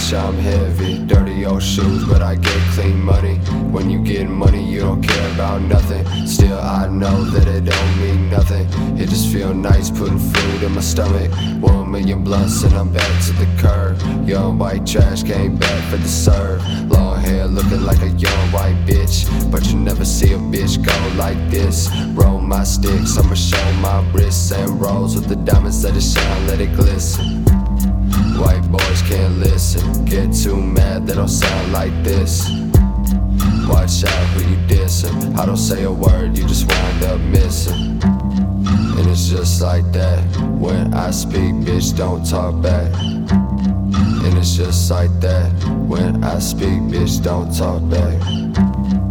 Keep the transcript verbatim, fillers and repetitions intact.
bitch, I'm heavy. Dirty old shoes, but I get clean money. When you get money, you don't care about nothing. Still, I know that it don't mean nothing. It just feel nice putting food in my stomach. One million blunts and I'm back to the curb. Young white trash came back for the serve. Long hair looking like a young white bitch, but you never see a bitch go like this. Roll my sticks, I'ma show my wrists and rolls with the diamonds, let it shine, let it glisten. White boys can't listen, get too mad, they don't sound like this. Watch out who you dissing, I don't say a word, you just wind up missing. And it's just like that, when I speak, bitch, don't talk back. And it's just like that, when I speak, bitch, don't talk back.